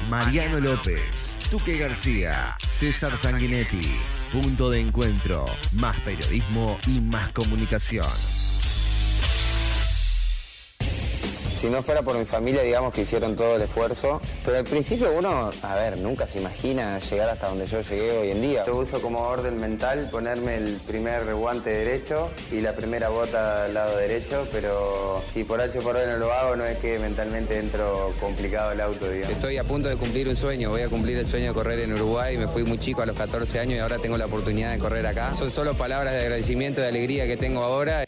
Mariano López, Tuque García, César Sanguinetti. Punto de encuentro. Más periodismo y más comunicación. Si no fuera por mi familia, digamos que hicieron todo el esfuerzo. Pero al principio uno, nunca se imagina llegar hasta donde yo llegué hoy en día. Yo uso como orden mental ponerme el primer guante derecho y la primera bota al lado derecho, pero si por H o por B no lo hago, no es que mentalmente entro complicado el auto, digamos. Estoy a punto de cumplir un sueño, voy a cumplir el sueño de correr en Uruguay. Me fui muy chico a los 14 años y ahora tengo la oportunidad de correr acá. Son solo palabras de agradecimiento, de alegría que tengo ahora.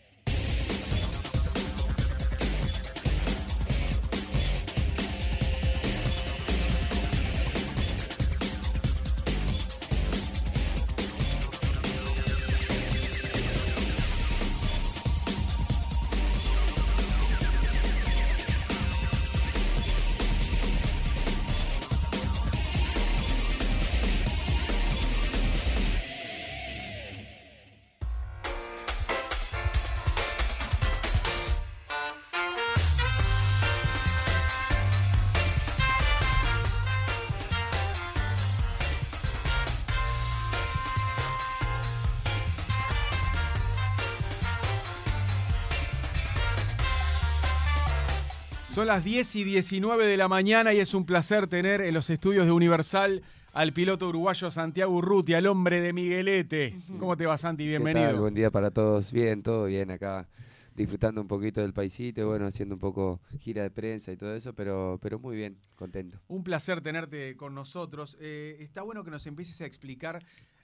Son las 10:19 de la mañana y es un placer tener en los estudios de Universal al piloto uruguayo Santiago Urrutia, el hombre de Miguelete. ¿Cómo te va, Santi? Bienvenido. ¿Qué tal? Buen día para todos. Bien, todo bien acá, disfrutando un poquito del paisito, y bueno, haciendo un poco gira de prensa y todo eso, pero muy bien, contento. Un placer tenerte con nosotros. Está bueno que nos empieces a explicar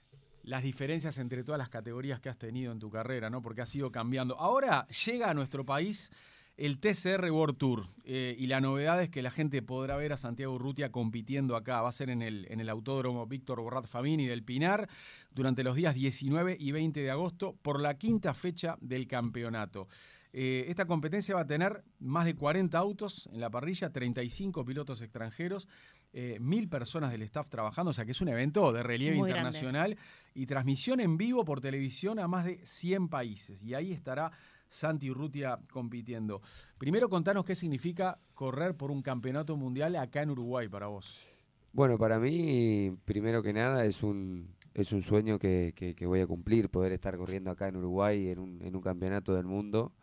las diferencias entre todas las categorías que has tenido en tu carrera, ¿no? Porque has ido cambiando. Ahora llega a nuestro país el TCR World Tour, y la novedad es que la gente podrá ver a Santiago Urrutia compitiendo acá. Va a ser en el Autódromo Víctor Borrat Famini del Pinar durante los días 19 y 20 de agosto por la quinta fecha del campeonato. Esta competencia va a tener más de 40 autos en la parrilla, 35 pilotos extranjeros, 1.000 personas del staff trabajando, o sea que es un evento de relieve muy internacional grande. Y transmisión en vivo por televisión a más de 100 países. Y ahí estará Santi Urrutia compitiendo. Primero contanos qué significa correr por un campeonato mundial acá en Uruguay para vos. Bueno, para mí, primero que nada, es un sueño que voy a cumplir, poder estar corriendo acá en Uruguay en un campeonato del mundo.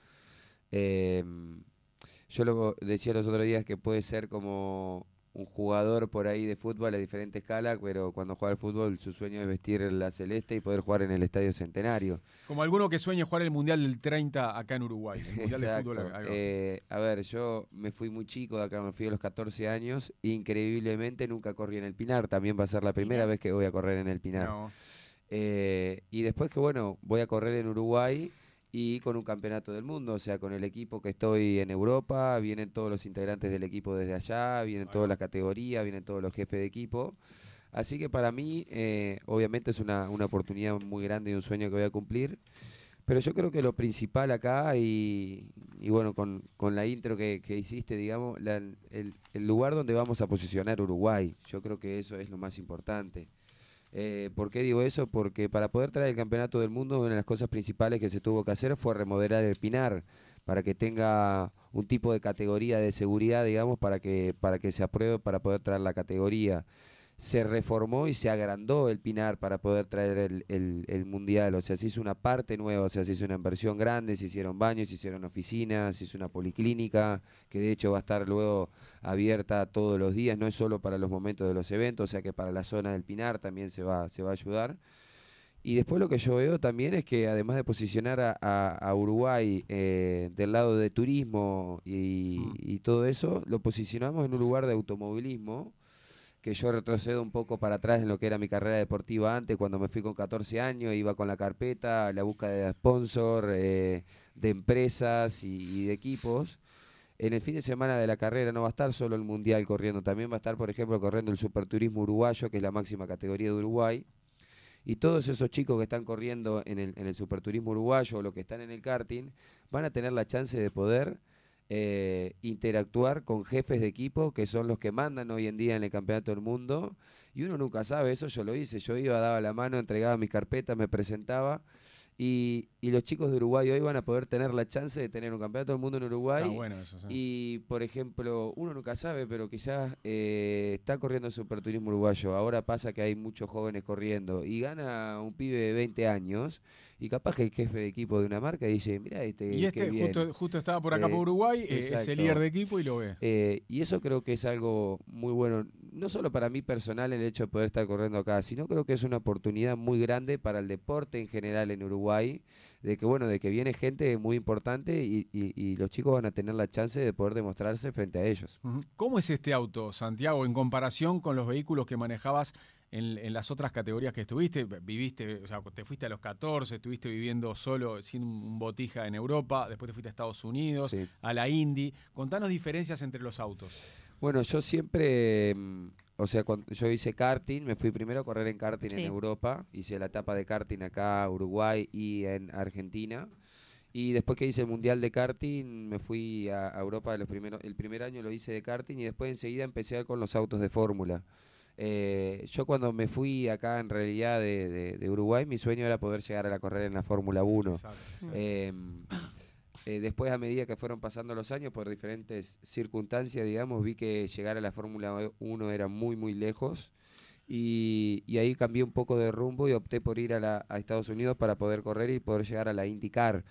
Yo lo decía los otros días que puede ser como un jugador por ahí de fútbol a diferente escala, pero cuando juega al fútbol su sueño es vestir la celeste y poder jugar en el Estadio Centenario. Como alguno que sueña jugar el Mundial del 30 acá en Uruguay, el Mundial de Fútbol. A ver, yo me fui muy chico de acá, me fui a los 14 años, increíblemente nunca corrí en el Pinar, también va a ser la primera vez que voy a correr en el Pinar. No. Y después que bueno, voy a correr en Uruguay y con un campeonato del mundo, o sea, con el equipo que estoy en Europa, vienen todos los integrantes del equipo desde allá, vienen todas las categorías, vienen todos los jefes de equipo. Así que para mí, obviamente es una oportunidad muy grande y un sueño que voy a cumplir. Pero yo creo que lo principal acá, y bueno, con la intro que hiciste, digamos, el lugar donde vamos a posicionar Uruguay, yo creo que eso es lo más importante. ¿Por qué digo eso? Porque para poder traer el campeonato del mundo, una de las cosas principales que se tuvo que hacer fue remodelar el Pinar, para que tenga un tipo de categoría de seguridad, digamos, para que se apruebe, para poder traer la categoría. Se reformó y se agrandó el Pinar para poder traer el Mundial, o sea, se hizo una parte nueva, o sea, se hizo una inversión grande, se hicieron baños, se hicieron oficinas, se hizo una policlínica, que de hecho va a estar luego abierta todos los días, no es solo para los momentos de los eventos, o sea que para la zona del Pinar también se va a ayudar. Y después lo que yo veo también es que además de posicionar a Uruguay del lado de turismo y todo eso, lo posicionamos en un lugar de automovilismo, que yo retrocedo un poco para atrás en lo que era mi carrera deportiva antes, cuando me fui con 14 años, iba con la carpeta a la búsqueda de sponsor, de empresas y de equipos. En el fin de semana de la carrera no va a estar solo el Mundial corriendo, también va a estar, por ejemplo, corriendo el Superturismo Uruguayo, que es la máxima categoría de Uruguay. Y todos esos chicos que están corriendo en el Superturismo Uruguayo o los que están en el karting, van a tener la chance de poder interactuar con jefes de equipo que son los que mandan hoy en día en el campeonato del mundo, y uno nunca sabe. Eso yo lo hice, yo iba, daba la mano, entregaba mis carpetas, me presentaba, Y los chicos de Uruguay hoy van a poder tener la chance de tener un campeonato del mundo en Uruguay. Está bueno eso, sí. Y, por ejemplo, uno nunca sabe, pero quizás está corriendo Superturismo uruguayo. Ahora pasa que hay muchos jóvenes corriendo y gana un pibe de 20 años y capaz que el jefe de equipo de una marca dice, mira, y qué bien. justo estaba por acá por Uruguay, es el líder de equipo y lo ve. Y eso creo que es algo muy bueno, no solo para mí personal el hecho de poder estar corriendo acá, sino creo que es una oportunidad muy grande para el deporte en general en Uruguay, de que viene gente muy importante y los chicos van a tener la chance de poder demostrarse frente a ellos. ¿Cómo es este auto, Santiago, en comparación con los vehículos que manejabas en las otras categorías que estuviste? Viviste, o sea, te fuiste a los 14, estuviste viviendo solo, sin un botija en Europa, después te fuiste a Estados Unidos, Sí. a la Indy. Contanos diferencias entre los autos. Bueno, yo siempre, o sea, cuando yo hice karting, me fui primero a correr en karting en Europa, hice la etapa de karting acá, Uruguay y en Argentina. Y después que hice el mundial de karting, me fui a Europa el primer año lo hice de karting y después enseguida empecé con los autos de fórmula. Yo cuando me fui acá en realidad de Uruguay, mi sueño era poder llegar a la carrera en la Fórmula 1. Después, a medida que fueron pasando los años, por diferentes circunstancias, digamos, vi que llegar a la Fórmula 1 era muy, muy lejos. Y ahí cambié un poco de rumbo y opté por ir a Estados Unidos para poder correr y poder llegar a la IndyCar.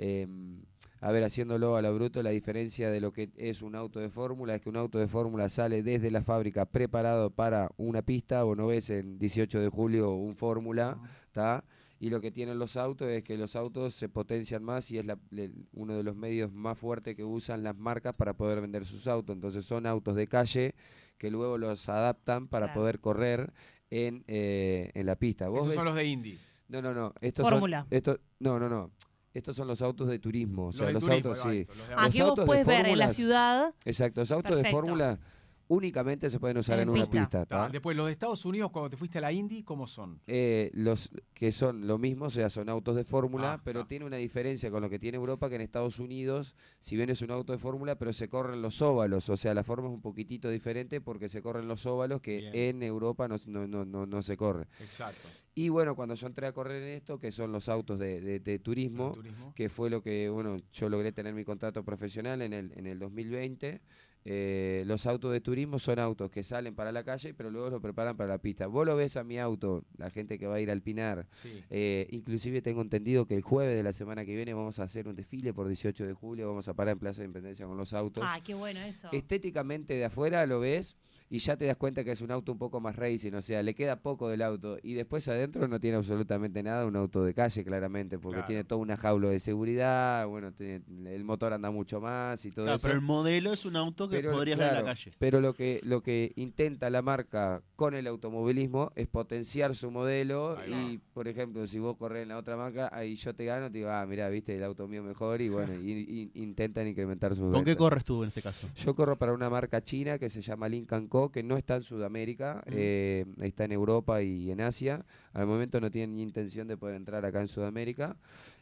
A ver, haciéndolo a lo bruto, la diferencia de lo que es un auto de fórmula es que un auto de fórmula sale desde la fábrica preparado para una pista, o no ves en 18 de julio un fórmula, ¿tá? Y lo que tienen los autos es que los autos se potencian más y es uno de los medios más fuertes que usan las marcas para poder vender sus autos. Entonces son autos de calle que luego los adaptan para poder correr en la pista. Esos son los de Indy. No. Fórmula. No. Estos son los autos de turismo. O sea, los turismo, autos, sí. Aquí vos puedes ver en la ciudad. Exacto, los autos de fórmula únicamente se pueden usar en una pista. Después, los de Estados Unidos, cuando te fuiste a la Indy, ¿cómo son? Los que son lo mismo, o sea, son autos de fórmula, pero tiene una diferencia con lo que tiene Europa, que en Estados Unidos, si bien es un auto de fórmula, pero se corren los óvalos, o sea, la forma es un poquitito diferente porque se corren los óvalos que en Europa no se corre. Exacto. Y bueno, cuando yo entré a correr en esto, que son los autos de turismo, que fue lo que, bueno, yo logré tener mi contrato profesional en el 2020. Los autos de turismo son autos que salen para la calle, pero luego lo preparan para la pista. Vos lo ves a mi auto, la gente que va a ir al Pinar. Inclusive tengo entendido que el jueves de la semana que viene vamos a hacer un desfile por 18 de julio, vamos a parar en Plaza de Independencia con los autos. Ah, qué bueno eso. Estéticamente de afuera lo ves y ya te das cuenta que es un auto un poco más racing, o sea, le queda poco del auto. Y después adentro no tiene absolutamente nada, un auto de calle claramente, porque tiene toda una jaula de seguridad, bueno, el motor anda mucho más y todo eso. Pero el modelo es un auto que podrías ver en la calle. Pero lo que intenta la marca con el automovilismo es potenciar su modelo y, por ejemplo, si vos corres en la otra marca, ahí yo te gano, te digo, mira, viste, el auto mío mejor y bueno, intentan incrementar sus ventas. ¿Con qué corres tú en este caso? Yo corro para una marca china que se llama Lincoln Co, que no está en Sudamérica, está en Europa y en Asia. Al momento no tienen ni intención de poder entrar acá en Sudamérica.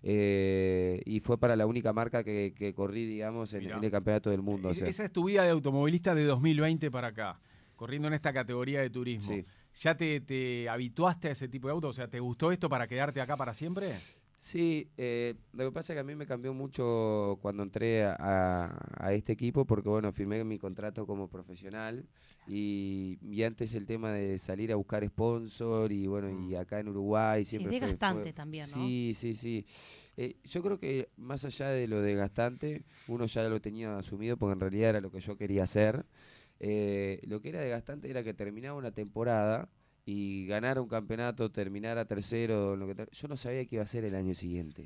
Y fue para la única marca que corrí, digamos, en el campeonato del mundo. O sea. Esa es tu vida de automovilista de 2020 para acá, corriendo en esta categoría de turismo. Sí. ¿Ya te habituaste a ese tipo de auto? O sea, ¿te gustó esto para quedarte acá para siempre? Sí, lo que pasa es que a mí me cambió mucho cuando entré a este equipo porque, bueno, firmé mi contrato como profesional y antes el tema de salir a buscar sponsor y, bueno, y acá en Uruguay siempre fue desgastante también, ¿no? Sí. Yo creo que más allá de lo desgastante, uno ya lo tenía asumido porque en realidad era lo que yo quería hacer. Lo que era desgastante era que terminaba una temporada y ganar un campeonato, terminar a tercero, yo no sabía qué iba a hacer el año siguiente.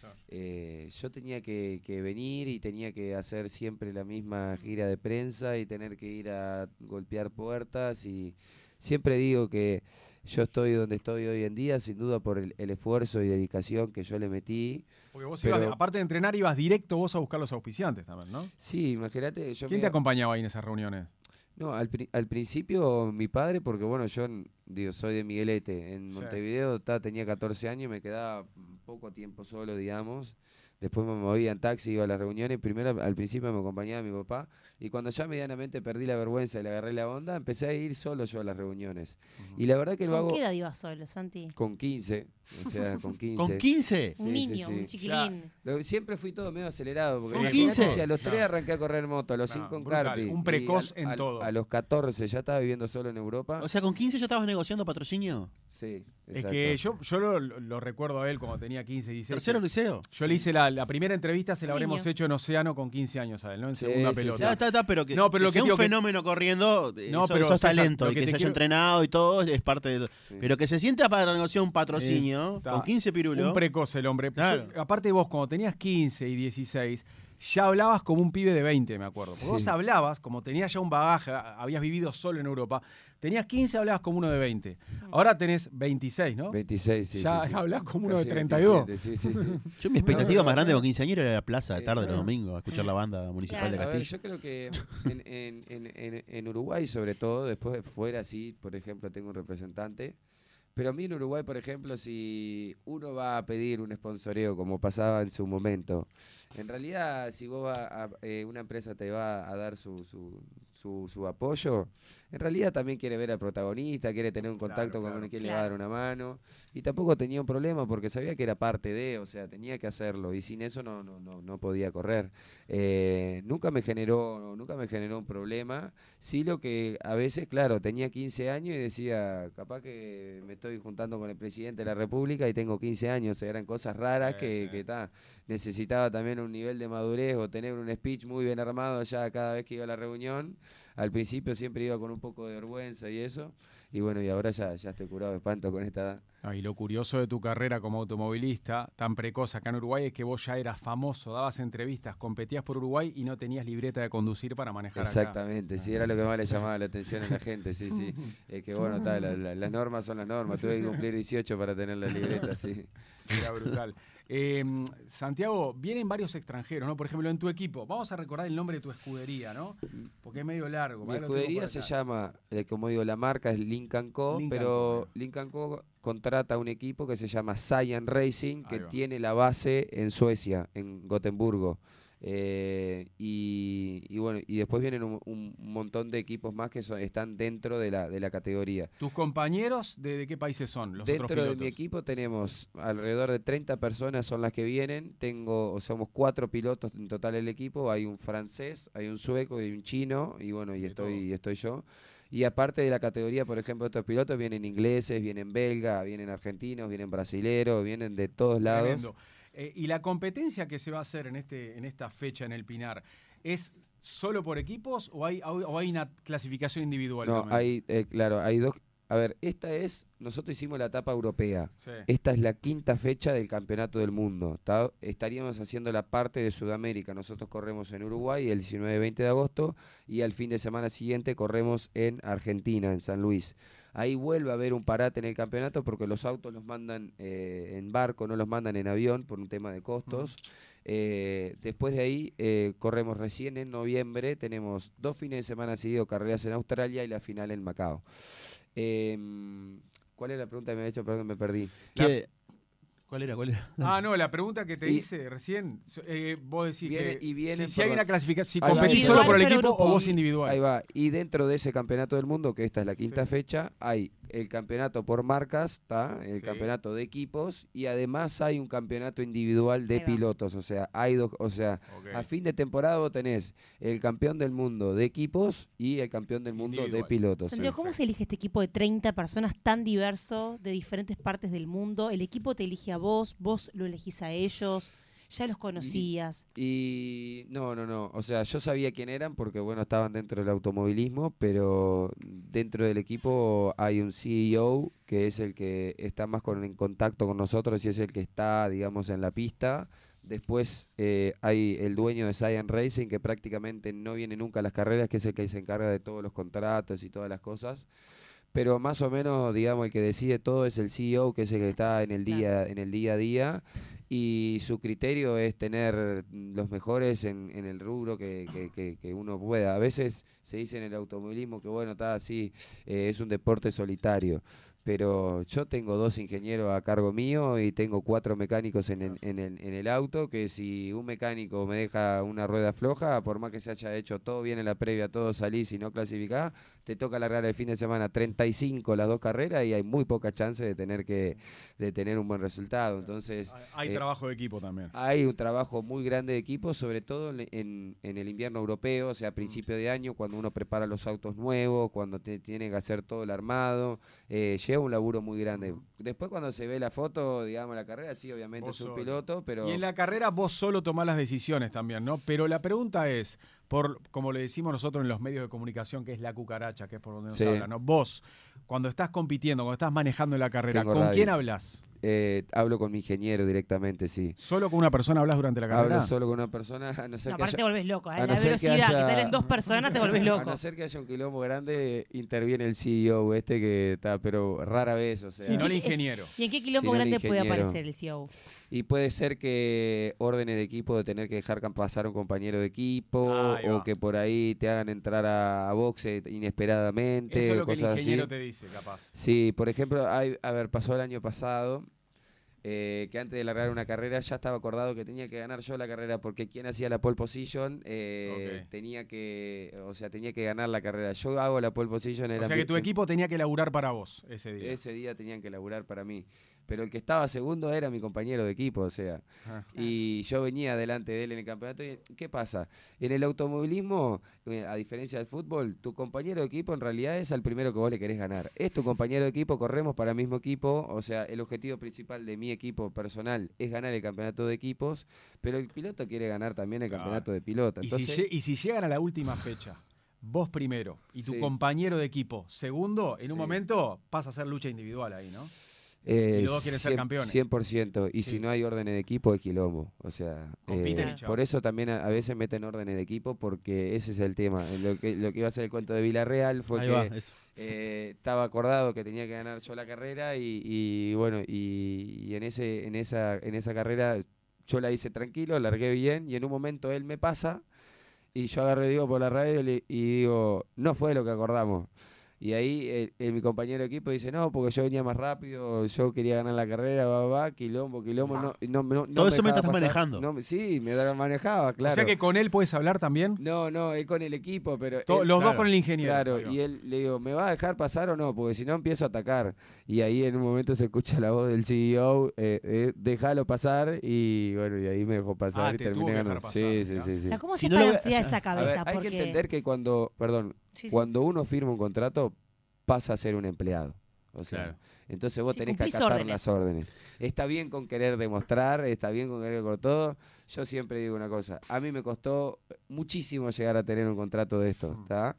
Yo tenía que venir y tenía que hacer siempre la misma gira de prensa y tener que ir a golpear puertas y siempre digo que yo estoy donde estoy hoy en día sin duda por el esfuerzo y dedicación que yo le metí. Porque vos ibas, aparte de entrenar, ibas directo vos a buscar los auspiciantes también, ¿no? Sí, imagínate. ¿Quién te acompañaba ahí en esas reuniones? No, al principio mi padre, porque bueno, yo soy de Miguelete, en Montevideo tenía 14 años y me quedaba poco tiempo solo, digamos. Después me movía en taxi, iba a las reuniones. Primero, al principio me acompañaba mi papá. Y cuando ya medianamente perdí la vergüenza y le agarré la onda, empecé a ir solo yo a las reuniones. Y la verdad que lo hago... ¿Con qué edad ibas solo, Santi? Con 15, o sea, con 15. ¿Con 15? Un niño, un chiquilín. Siempre fui todo medio acelerado. Porque ¿Con 15? A los 3 arranqué a correr moto, a los 5 en karting. Un precoz en todo. A los 14 ya estaba viviendo solo en Europa. O sea, ¿con 15 ya estabas negociando patrocinio? Sí, exacto. Es que yo lo recuerdo a él cuando tenía 15, 16. ¿Tercero liceo? Yo le hice la primera entrevista, se la habremos hecho en Océano con 15 años a él, ¿no? En segunda pelota. Está, pero que, no, pero que lo sea que un fenómeno corriendo, no, pero sos talento, y que se haya quiero... entrenado y todo, es parte de... Sí. Pero que se sienta para negociar un patrocinio, con 15 pirulos. Un precoz el hombre. Claro. Aparte de vos, cuando tenías 15 y 16, ya hablabas como un pibe de 20, me acuerdo. Porque vos hablabas, como tenías ya un bagaje, habías vivido solo en Europa, tenías 15, hablabas como uno de 20. Ahora tenés 26, ¿no? 26, sí. Ya sí, hablás como uno casi de 32. 27, sí. Yo mi expectativa más grande con 15 años era la plaza de tarde los domingos, a escuchar la banda municipal de Castillo. A ver, yo creo que en Uruguay, sobre todo, después de fuera, sí, por ejemplo, tengo un representante. Pero a mí en Uruguay, por ejemplo, si uno va a pedir un sponsoreo, como pasaba en su momento, en realidad, si vos una empresa te va a dar su apoyo, en realidad también quiere ver al protagonista, quiere tener un contacto con quien le va a dar una mano. Y tampoco tenía un problema porque sabía que era parte de, o sea, tenía que hacerlo. Y sin eso no podía correr. Nunca me generó un problema. Sí, lo que a veces, claro, tenía 15 años y decía, capaz que me estoy juntando con el presidente de la República y tengo 15 años. Eran cosas raras que necesitaba también un nivel de madurez o tener un speech muy bien armado ya cada vez que iba a la reunión. Al principio siempre iba con un poco de vergüenza y eso. Y bueno, y ahora ya estoy curado de espanto con esta edad. Y lo curioso de tu carrera como automovilista, tan precoz acá en Uruguay, es que vos ya eras famoso, dabas entrevistas, competías por Uruguay y no tenías libreta de conducir para manejar Exactamente, sí, era lo que más le llamaba la atención a la gente, sí. Es que bueno, las normas son las normas, tuve que cumplir 18 para tener la libreta, sí. Era brutal. Santiago, vienen varios extranjeros, ¿no? Por ejemplo, en tu equipo, vamos a recordar el nombre de tu escudería, ¿no? Porque es medio largo. Mi escudería se llama, como digo, la marca es Lincoln Co, pero Lincoln Co contrata un equipo que se llama Science Racing, que tiene la base en Suecia, en Gotemburgo. Y bueno, y después vienen un montón de equipos más que están dentro de la categoría. ¿Tus compañeros de qué países son los dentro otros pilotos? De mi equipo tenemos alrededor de 30 personas son las que vienen. Somos 4 pilotos en total el equipo. Hay un francés, hay un sueco y un chino. Y bueno, y estoy yo. Y aparte de la categoría, por ejemplo, estos pilotos vienen ingleses, vienen belgas, vienen argentinos, vienen brasileros, vienen de todos lados. Tremendo. ¿Y la competencia que se va a hacer en esta fecha en el Pinar es solo por equipos o hay una clasificación individual? No, hay dos. A ver, nosotros hicimos la etapa europea. Sí. Esta es la 5ª fecha del campeonato del mundo. Estaríamos haciendo la parte de Sudamérica. Nosotros corremos en Uruguay el 19 y 20 de agosto y al fin de semana siguiente corremos en Argentina, en San Luis. Ahí vuelve a haber un parate en el campeonato porque los autos los mandan en barco, no los mandan en avión por un tema de costos. Después de ahí corremos recién en noviembre. Tenemos 2 fines de semana seguidos, carreras en Australia y la final en Macao. ¿Cuál era la pregunta que me había hecho? Perdón, me perdí. ¿Cuál era? No, la pregunta que te hice recién, vos decís si hay una clasificación, si competís solo por el equipo o vos individual. Ahí va, y dentro de ese campeonato del mundo, que esta es la 5ª fecha, hay el campeonato por marcas, el campeonato de equipos, y además hay un campeonato individual de pilotos, o sea, hay dos, a fin de temporada vos tenés el campeón del mundo de equipos y el campeón del mundo de pilotos. Santiago, ¿cómo se elige este equipo de 30 personas tan diverso, de diferentes partes del mundo? ¿El equipo te elige a vos lo elegís a ellos? ¿Ya los conocías? Y no, o sea, yo sabía quién eran porque, bueno, estaban dentro del automovilismo, pero dentro del equipo hay un CEO que es el que está más en contacto con nosotros y es el que está, digamos, en la pista. Después hay el dueño de Science Racing que prácticamente no viene nunca a las carreras, que es el que se encarga de todos los contratos y todas las cosas. Pero más o menos, digamos, el que decide todo es el CEO, que es el que está en el día a día. Y su criterio es tener los mejores en el rubro que uno pueda. A veces se dice en el automovilismo que bueno, está así, es un deporte solitario, pero yo tengo 2 ingenieros a cargo mío y tengo 4 mecánicos en el auto, que si un mecánico me deja una rueda floja, por más que se haya hecho todo bien en la previa, todo salís y no clasificás, te toca largar el fin de semana 35 las 2 carreras y hay muy poca chance de tener un buen resultado. Entonces hay trabajo de equipo también. Hay un trabajo muy grande de equipo, sobre todo en el invierno europeo, o sea, a principio de año, cuando uno prepara los autos nuevos, cuando tiene que hacer todo el armado, lleva un laburo muy grande. Después cuando se ve la foto, digamos, la carrera, sí, obviamente es un piloto, pero... Y en la carrera vos solo tomás las decisiones también, ¿no? Pero la pregunta es, como le decimos nosotros en los medios de comunicación, que es la cucaracha, que es por donde nos habla, ¿no? Vos, cuando estás compitiendo, cuando estás manejando en la carrera, ¿con quién hablas? Hablo con mi ingeniero directamente, sí. ¿Solo con una persona hablas durante la carrera? Hablo solo con una persona, a no ser que aparte te volvés loco, a la velocidad, que tal en 2 personas te volvés loco. A no ser que haya un quilombo grande, interviene el CEO que está, pero rara vez, o sea. Si no el ingeniero. ¿Y en qué quilombo grande puede aparecer el CEO? Y puede ser que órdenes de equipo de tener que dejar pasar a un compañero de equipo, o que por ahí te hagan entrar a boxe inesperadamente. Eso es lo que cosas el ingeniero así te dice, capaz. Sí, por ejemplo, pasó el año pasado, que antes de largar una carrera ya estaba acordado que tenía que ganar yo la carrera, porque quien hacía la pole position tenía que ganar la carrera. Yo hago la pole position. O sea que tu equipo tenía que laburar para vos ese día. Ese día tenían que laburar para mí. Pero el que estaba segundo era mi compañero de equipo, o sea. Y yo venía delante de él en el campeonato. ¿Y qué pasa? En el automovilismo, a diferencia del fútbol, tu compañero de equipo en realidad es al primero que vos le querés ganar. Es tu compañero de equipo, corremos para el mismo equipo. O sea, el objetivo principal de mi equipo personal es ganar el campeonato de equipos, pero el piloto quiere ganar también el campeonato de piloto. Entonces, y si llegan a la última fecha, vos primero y tu compañero de equipo segundo, en un momento pasa a ser lucha individual ahí, ¿no? Y los dos quieren ser campeones. 100%. Y si no hay órdenes de equipo, es quilombo. O sea, por eso también a veces meten órdenes de equipo, porque ese es el tema. Lo que iba a ser el cuento de Villarreal fue estaba acordado que tenía que ganar yo la carrera y bueno, y en esa carrera yo la hice tranquilo, largué bien, y en un momento él me pasa y yo agarro y digo por la radio y digo, no fue lo que acordamos. Y ahí mi compañero de equipo dice, no, porque yo venía más rápido, yo quería ganar la carrera, quilombo, no todo eso me estás pasar. manejando. No, sí, me manejaba, claro. O sea que con él puedes hablar también. No, él con el equipo, pero... Los dos con el ingeniero. Claro, y él le digo, ¿me va a dejar pasar o no? Porque si no empiezo a atacar. Y ahí en un momento se escucha la voz del CEO, déjalo pasar, y bueno, y ahí me dejó pasar y terminé ganando. Sí. O sea, ¿cómo se balancea esa cabeza? Hay que entender que cuando uno firma un contrato, pasa a ser un empleado. O sea, entonces vos tenés que acatar las órdenes. Está bien con querer demostrar, está bien con querer con todo. Yo siempre digo una cosa, a mí me costó muchísimo llegar a tener un contrato de esto, ¿está?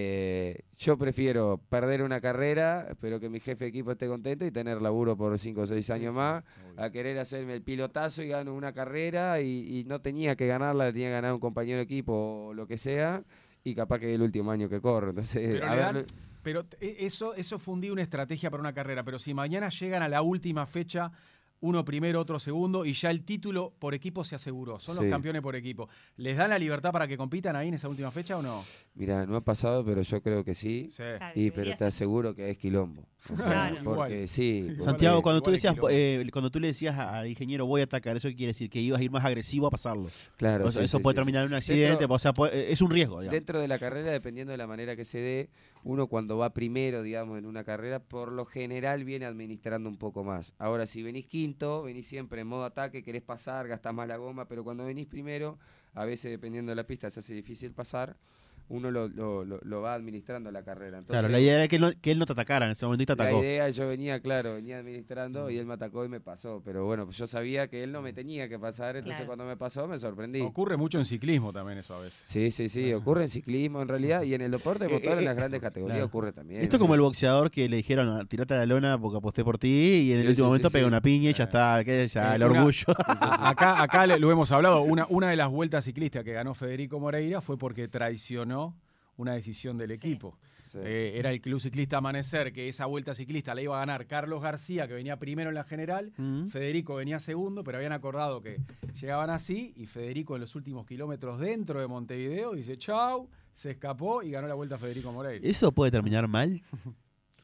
Yo prefiero perder una carrera, pero que mi jefe de equipo esté contento y tener laburo por 5 o 6 años más, a querer hacerme el pilotazo y gano una carrera y no tenía que ganarla, tenía que ganar un compañero de equipo o lo que sea, y capaz que es el último año que corro. Entonces, pero eso fundía una estrategia para una carrera, pero si mañana llegan a la última fecha, uno primero, otro segundo, y ya el título por equipo se aseguró, son los campeones por equipo, ¿les dan la libertad para que compitan ahí en esa última fecha o no? Mira, no ha pasado, pero yo creo que sí. Claro, pero te aseguro que es quilombo. O sea, porque Santiago, cuando tú le decías al ingeniero voy a atacar, ¿eso quiere decir? Que ibas a ir más agresivo a pasarlo. Claro. O sea, eso puede terminar en un accidente, es un riesgo. Digamos. Dentro de la carrera, dependiendo de la manera que se dé, uno cuando va primero, digamos, en una carrera, por lo general viene administrando un poco más. Ahora, si venís quinto, venís siempre en modo ataque, querés pasar, gastás más la goma, pero cuando venís primero, a veces dependiendo de la pista se hace difícil pasar, uno lo va administrando la carrera. Entonces, claro, la idea era que él no te atacara en ese momento y te atacó. La idea, yo venía administrando y él me atacó y me pasó. Pero bueno, pues yo sabía que él no me tenía que pasar, entonces cuando me pasó me sorprendí. Ocurre mucho en ciclismo también eso a veces. Sí, ocurre en ciclismo en realidad, y en el deporte motor en las grandes categorías ocurre también. Esto es como el boxeador que le dijeron, tirate a la lona porque aposté por ti, y en el último momento pega una piña y ya está, el orgullo. Acá lo hemos hablado, una de las vueltas ciclistas que ganó Federico Moreira fue porque traicionó una decisión del equipo. Era el Club Ciclista Amanecer, que esa vuelta ciclista la iba a ganar Carlos García, que venía primero en la general, Federico venía segundo, pero habían acordado que llegaban así, y Federico en los últimos kilómetros dentro de Montevideo dice chau, se escapó y ganó la vuelta Federico Moreira. ¿Eso puede terminar mal?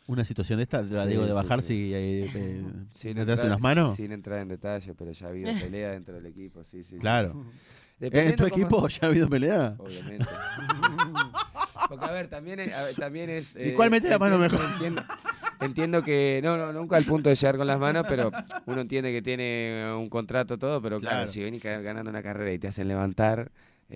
Una situación de esta, la digo, de bajarse y meterse unas manos. Sin entrar en detalle, pero ya ha habido pelea dentro del equipo, sí. Claro. ¿En tu equipo ya ha habido pelea? Obviamente. Porque, a ver, también es... ¿Y cuál mete la mano mejor? Entiendo que, nunca al punto de llegar con las manos, pero uno entiende que tiene un contrato, todo, pero claro, si venís ganando una carrera y te hacen levantar,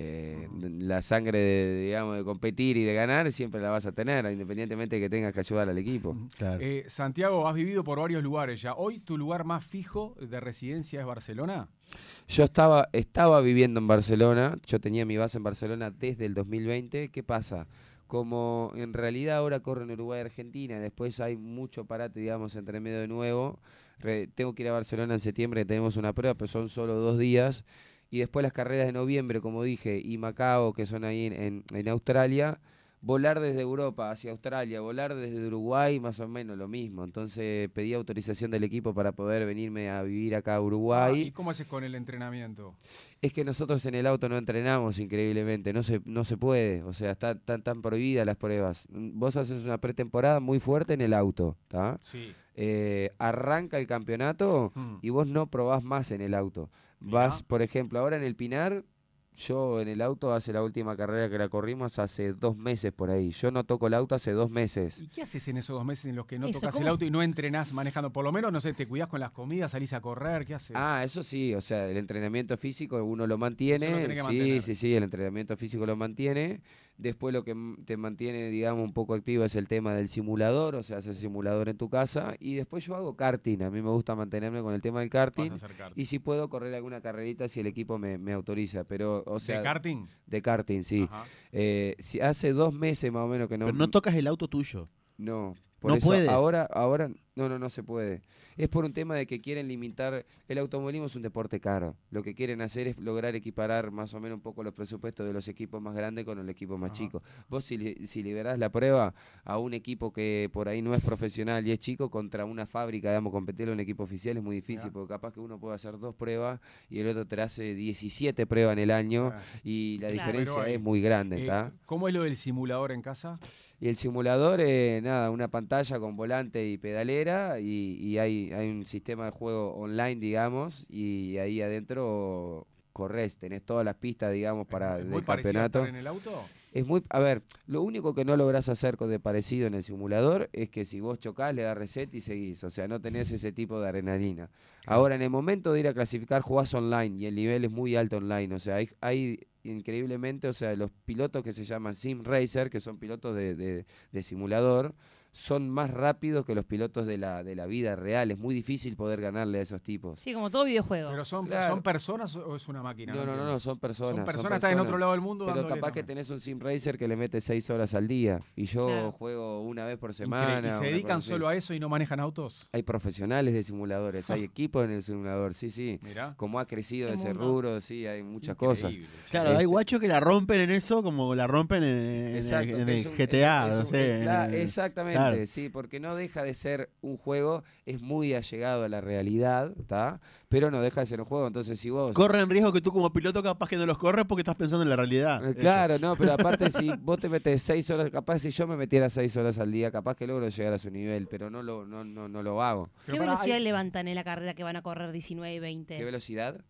la sangre de competir y de ganar siempre la vas a tener, independientemente de que tengas que ayudar al equipo. Claro. Santiago, has vivido por varios lugares ya. ¿Hoy tu lugar más fijo de residencia es Barcelona? Yo estaba viviendo en Barcelona, yo tenía mi base en Barcelona desde el 2020. ¿Qué pasa? Como en realidad ahora corro en Uruguay y Argentina, después hay mucho parate, digamos, entre medio de nuevo, tengo que ir a Barcelona en septiembre, tenemos una prueba, pero son solo 2 días, y después las carreras de noviembre, como dije, y Macao, que son ahí en Australia, volar desde Europa hacia Australia, volar desde Uruguay, más o menos lo mismo. Entonces pedí autorización del equipo para poder venirme a vivir acá a Uruguay. ¿Y cómo haces con el entrenamiento? Es que nosotros en el auto no entrenamos, increíblemente, no se puede, o sea, están prohibidas las pruebas. Vos haces una pretemporada muy fuerte en el auto, ¿tá? Sí. Arranca el campeonato y vos no probás más en el auto. Vas, por ejemplo, ahora en el Pinar, yo en el auto hace la última carrera que la corrimos hace 2 meses por ahí. Yo no toco el auto hace 2 meses. ¿Y qué haces en esos 2 meses en los que no tocas ¿cómo? el auto y no entrenás manejando? Por lo menos, no sé, te cuidás con las comidas, salís a correr, ¿qué haces? Eso sí, o sea, el entrenamiento físico uno lo mantiene. Eso lo tenés que mantener. Sí, el entrenamiento físico lo mantiene. Después lo que te mantiene, digamos, un poco activo es el tema del simulador, o sea, haces simulador en tu casa. Y después yo hago karting, a mí me gusta mantenerme con el tema del karting. Y si puedo correr alguna carrerita si el equipo me autoriza, pero, o sea... ¿De karting? De karting, sí. Si hace 2 meses más o menos que no... Pero no tocas el auto tuyo. No. Por eso puedes. Ahora no se puede. Es por un tema de que quieren limitar. El automovilismo es un deporte caro. Lo que quieren hacer es lograr equiparar más o menos un poco los presupuestos de los equipos más grandes con el equipo más chico. Vos si liberás la prueba a un equipo que por ahí no es profesional y es chico contra una fábrica, digamos, competirle a un equipo oficial es muy difícil, porque capaz que uno puede hacer 2 pruebas y el otro te hace 17 pruebas en el año y la diferencia es muy grande, ¿está? ¿Cómo es lo del simulador en casa? Y el simulador, una pantalla con volante y pedalera y hay un sistema de juego online, digamos, y ahí adentro corres, tenés todas las pistas, digamos, para el campeonato. ¿En el auto? Es muy, a ver, lo único que no lográs hacer de parecido en el simulador es que si vos chocás le das reset y seguís, o sea, no tenés ese tipo de adrenalina. Ahora, en el momento de ir a clasificar jugás online y el nivel es muy alto online, o sea, hay increíblemente, o sea, los pilotos que se llaman Sim Racer, que son pilotos de simulador, son más rápidos que los pilotos de la vida real. Es muy difícil poder ganarle a esos tipos. Sí, como todo videojuego. ¿Pero son personas o es una máquina? No, son personas. Son personas, están en otro lado del mundo. Pero capaz que tenés un sim racer que le mete 6 horas al día. Y yo juego una vez por semana. ¿Y se dedican solo a eso y no manejan autos? Hay profesionales de simuladores, hay equipos en el simulador, sí. Mirá. Como ha crecido ese rubro, sí, hay muchas cosas. Claro, hay guachos que la rompen en eso como la rompen en el GTA, no sé. Exactamente. Claro. Sí, porque no deja de ser un juego, es muy allegado a la realidad, ¿tá? Pero no deja de ser un juego, entonces si vos... Corren riesgo que tú como piloto capaz que no los corres porque estás pensando en la realidad. Claro, no, pero aparte si vos te metes 6 horas, capaz si yo me metiera 6 horas al día, capaz que logro llegar a su nivel, pero no lo hago. ¿Qué velocidad levantan en la carrera que van a correr 19 y 20? ¿Qué velocidad?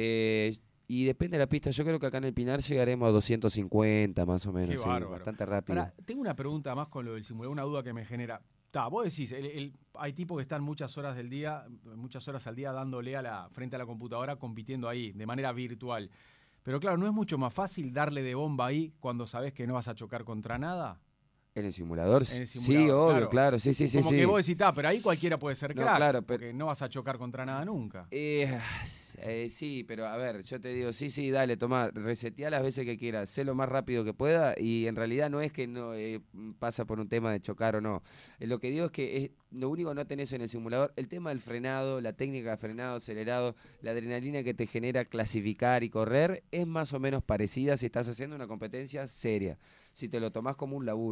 Y depende de la pista. Yo creo que acá en el Pinar llegaremos a 250 más o menos. Qué bárbaro. Bastante rápido. Tengo una pregunta más con lo del simulador, una duda que me genera. Vos decís, hay tipos que están muchas horas al día dándole frente a la computadora, compitiendo ahí de manera virtual. Pero claro, ¿no es mucho más fácil darle de bomba ahí cuando sabés que no vas a chocar contra nada? ¿En el simulador? Sí, obvio, claro. Sí. Como que vos decís, pero ahí cualquiera puede ser crack, claro, porque no vas a chocar contra nada nunca. Sí, pero a ver, yo te digo, sí, dale, tomá, reseteá las veces que quieras, sé lo más rápido que pueda y en realidad no es que no pasa por un tema de chocar o no. Lo que digo es que lo único que no tenés en el simulador, el tema del frenado, la técnica de frenado, acelerado, la adrenalina que te genera clasificar y correr es más o menos parecida si estás haciendo una competencia seria, si te lo tomás como un laburo.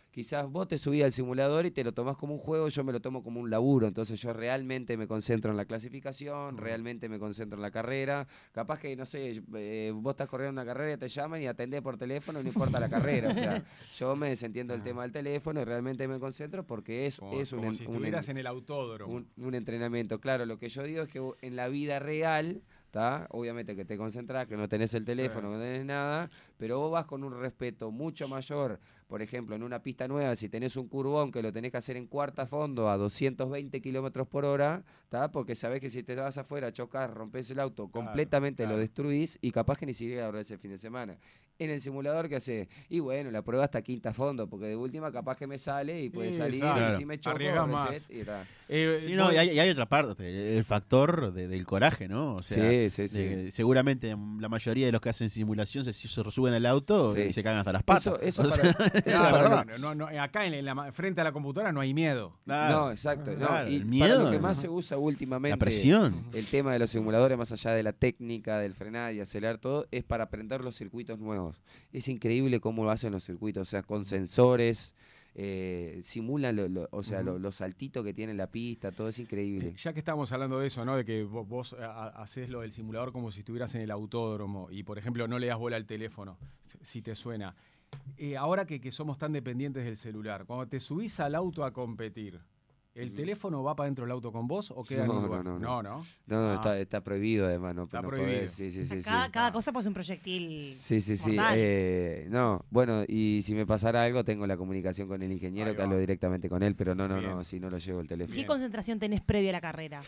quizás vos te subís al simulador y te lo tomás como un juego, yo me lo tomo como un laburo, entonces yo realmente me concentro en la clasificación, realmente me concentro en la carrera, capaz que, no sé, vos estás corriendo una carrera y te llaman y atendés por teléfono y no importa la carrera, o sea, yo me desentiendo del tema del teléfono y realmente me concentro porque es Como un si estuvieras en el autódromo. un entrenamiento. Claro, lo que yo digo es que en la vida real, ¿tá? Obviamente que te concentrás, que no tenés el teléfono, que no tenés nada, pero vos vas con un respeto mucho mayor. Por ejemplo, en una pista nueva, si tenés un curbón que lo tenés que hacer en cuarta fondo a 220 kilómetros por hora, ¿tá? Porque sabés que si te vas afuera, chocás, rompés el auto, completamente lo destruís y capaz que ni siquiera lo ese fin de semana. En el simulador, ¿qué haces? Y bueno, la prueba hasta quinta fondo, porque de última capaz que me sale y puede salir, y si me choco, reset, y está. Sí, no, y hay otra parte, el factor del coraje, ¿no? O sea, sí. Seguramente la mayoría de los que hacen simulación se suben al auto y se cagan hasta las patas. Eso Acá frente a la computadora no hay miedo. Claro. No, exacto. Claro, y el miedo, para lo que más se usa últimamente, la presión. El tema de los simuladores, más allá de la técnica, del frenar y acelerar todo, es para aprender los circuitos nuevos. Es increíble cómo lo hacen los circuitos, o sea, con sensores, simulan los saltitos que tiene la pista, todo es increíble. Ya que estamos hablando de eso, ¿no? De que vos hacés lo del simulador como si estuvieras en el autódromo y, por ejemplo, no le das bola al teléfono, si te suena. Ahora que somos tan dependientes del celular, cuando te subís al auto a competir, ¿el teléfono va para dentro del auto con vos o queda en un lugar? No, está prohibido además. Está prohibido. Cada cosa pone un proyectil. Sí. No, bueno, y si me pasara algo, tengo la comunicación con el ingeniero, que hablo directamente con él, pero no, si no lo llevo el teléfono. ¿Qué concentración tenés previa a la carrera?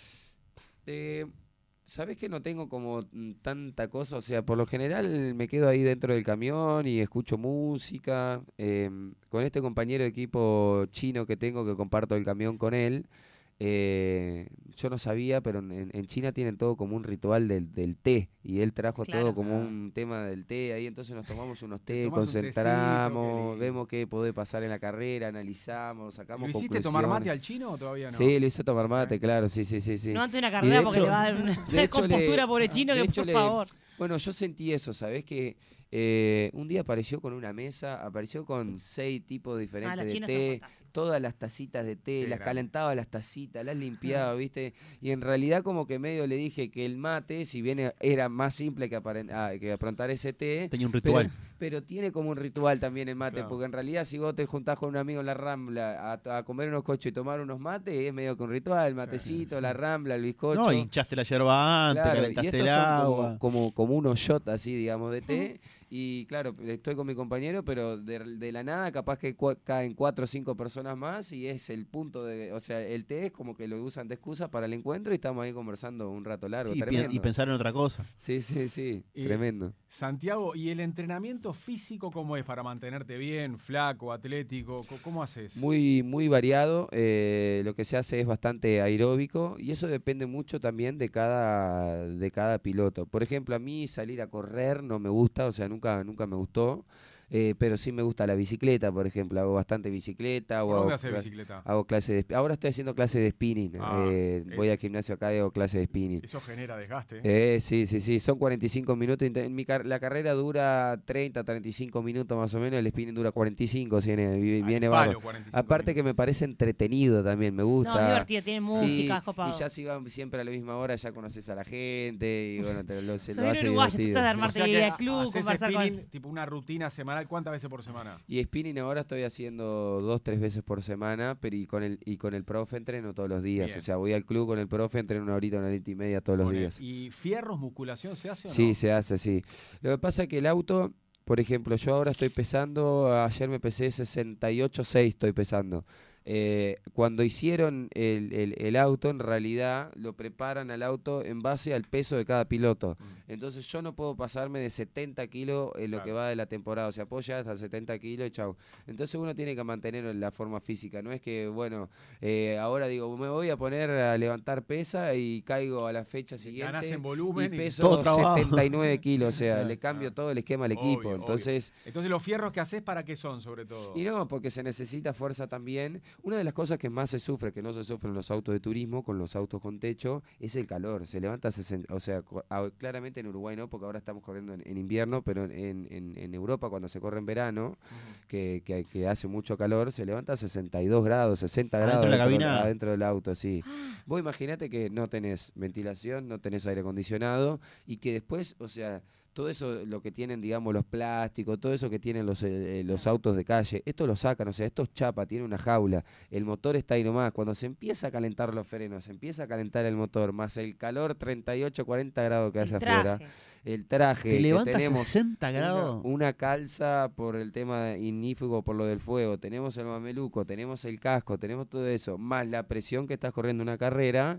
Sabés que no tengo como tanta cosa, o sea, por lo general me quedo ahí dentro del camión y escucho música. Con este compañero de equipo chino que tengo, que comparto el camión con él, yo no sabía, pero en China tienen todo como un ritual del té, y él trajo todo como un tema del té, ahí entonces nos tomamos unos té, concentramos, vemos qué puede pasar en la carrera, analizamos, sacamos conclusiones. ¿Lo hiciste tomar mate al chino o todavía no? Sí, lo hice tomar mate, claro, sí. No antes de una carrera porque le va a dar una descompostura, pobre chino, que por favor. Bueno, yo sentí eso, ¿sabés? Que un día apareció con una mesa, apareció con 6 tipos diferentes de té, todas las tacitas de té, las calentaba las tacitas, las limpiaba, ¿viste? Y en realidad como que medio le dije que el mate, si bien era más simple que aprontar ese té, tenía un ritual. Pero tiene como un ritual también el mate, porque en realidad si vos te juntás con un amigo en la Rambla a comer unos cochos y tomar unos mates, es medio que un ritual, el matecito, la Rambla, el bizcocho. No, hinchaste la yerba antes, calentaste el agua. Como unos shots así, digamos, de té. Y claro, estoy con mi compañero, pero de la nada capaz que caen 4 o 5 personas más y es el punto de... O sea, el té es como que lo usan de excusa para el encuentro y estamos ahí conversando un rato largo. Sí, y pensar en otra cosa. Sí, tremendo. Santiago, ¿y el entrenamiento físico cómo es para mantenerte bien, flaco, atlético? ¿Cómo haces? Muy, muy variado. Lo que se hace es bastante aeróbico y eso depende mucho también de cada piloto. Por ejemplo, a mí salir a correr no me gusta, o sea, nunca me gustó. Pero sí me gusta la bicicleta, por ejemplo, hago bastante bicicleta. ¿Dónde haces bicicleta? Hago clases ahora estoy haciendo clases de spinning. Voy al gimnasio acá y hago clases de spinning. Eso genera desgaste. Sí, son 45 minutos. La carrera dura 30, 35 minutos más o menos, el spinning dura 45, viene bajo. Aparte que me parece entretenido también, me gusta. No, es divertido, tiene música, copado. Y ya si van siempre a la misma hora, ya conoces a la gente y bueno, se lo hace uruguayo, divertido. Tú estás de armarte al club, conversar con... tipo una rutina semanal. ¿Cuántas veces por semana? Y spinning ahora estoy haciendo 2-3 veces por semana, pero y con el profe entreno todos los días. Bien. O sea, voy al club con el profe, entreno una horita y media todos los días. ¿Y fierros, musculación se hace o no? Sí, se hace, sí. Lo que pasa es que el auto, por ejemplo, yo ahora estoy pesando, ayer me pesé 68,6 estoy pesando. Cuando hicieron el auto, en realidad lo preparan al auto en base al peso de cada piloto. Entonces yo no puedo pasarme de 70 kilos en lo que va de la temporada. O sea, puedo llegar hasta 70 kilos y chau. Entonces uno tiene que mantener la forma física. No es que, bueno, ahora digo, me voy a poner a levantar pesa y caigo a la fecha siguiente. Ganás en volumen y peso 79 kilos. O sea, le cambio todo el esquema al equipo. Entonces los fierros que haces, ¿para qué son, sobre todo? Y no, porque se necesita fuerza también. Una de las cosas que más se sufre, que no se sufre en los autos de turismo, con los autos con techo, es el calor. Se levanta 60, o sea, claramente en Uruguay no, porque ahora estamos corriendo en invierno, pero en Europa cuando se corre en verano, que hace mucho calor, se levanta a 62 grados, 60 grados ¿Adentro de la cabina? adentro del auto, sí. Vos imaginate que no tenés ventilación, no tenés aire acondicionado y que después, o sea, todo eso, lo que tienen, digamos, los plásticos, todo eso que tienen los autos de calle, esto lo sacan, o sea, esto es chapa, tiene una jaula, el motor está ahí nomás, cuando se empieza a calentar los frenos, se empieza a calentar el motor, más el calor 38, 40 grados que hace afuera, el traje, ¿te levanta que tenemos 60 grados? una calza por el tema ignífugo, por lo del fuego, tenemos el mameluco, tenemos el casco, tenemos todo eso, más la presión que estás corriendo una carrera,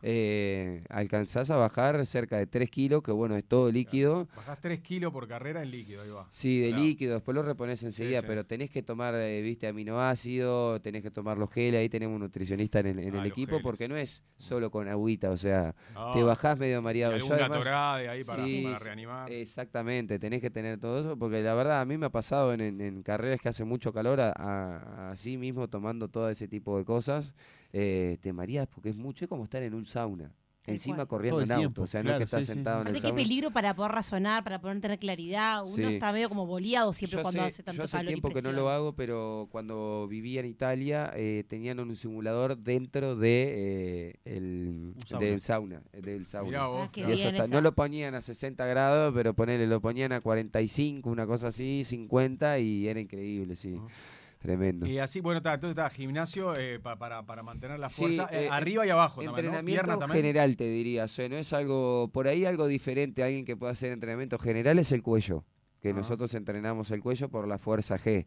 alcanzás a bajar cerca de 3 kilos, que bueno, es todo líquido. Bajás 3 kilos por carrera en líquido, ahí va. Sí, de líquido, después lo reponés enseguida, Sí. pero tenés que tomar, viste, aminoácidos, tenés que tomar los geles, ahí tenemos un nutricionista en el equipo, geles. porque no es solo con agüita, o sea, No. te bajás medio Y mareado. algún Yo además- Gatorade ahí para Sí, reanimar. exactamente, tenés que tener todo eso, porque la verdad a mí me ha pasado en carreras que hace mucho calor, así mismo tomando todo ese tipo de cosas, te mareás porque es mucho, es como estar en un sauna. Tal Encima cual. corriendo Todo en el auto, tiempo, o sea, no claro, es que estás sí, sí, sentado sí. en el Aparte, qué sauna. peligro para poder razonar, para poder tener claridad. Uno Sí. está medio como boleado siempre cuando hace tanto yo hace calor y tiempo que no presión. lo hago, pero cuando vivía en Italia tenían un simulador dentro de del sauna. Mirá vos, Ah, qué Y eso bien está- esa. no lo ponían a 60 grados, pero lo ponían a 45, una cosa así, 50 y era increíble, sí. Tremendo. Y así, bueno, entonces está gimnasio para mantener la Sí, fuerza, arriba y abajo también, ¿no? Entrenamiento Pierna también. general, te diría. O sea, no es algo, por ahí algo diferente. Alguien que pueda hacer entrenamiento general es el cuello. Que nosotros entrenamos el cuello por la fuerza G.